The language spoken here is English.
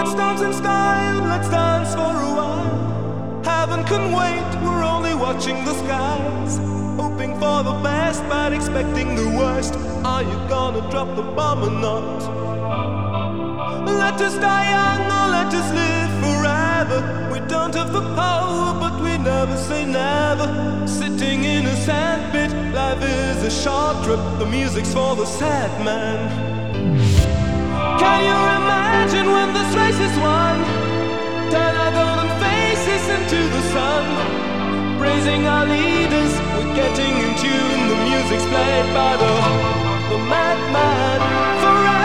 Let's dance in style, let's dance for a while. Heaven can wait, we're only watching the skies. Hoping for the best, but expecting the worst. Are you gonna drop the bomb or not? Let us die young or let us live forever. We don't have the power, but we never say never. Sitting in a sandpit, life is a short trip. The music's for the sad man. Can you imagine when this race is won? Turn our golden faces into the sun. Praising our leaders, we're getting in tune. The music's played by the madman forever.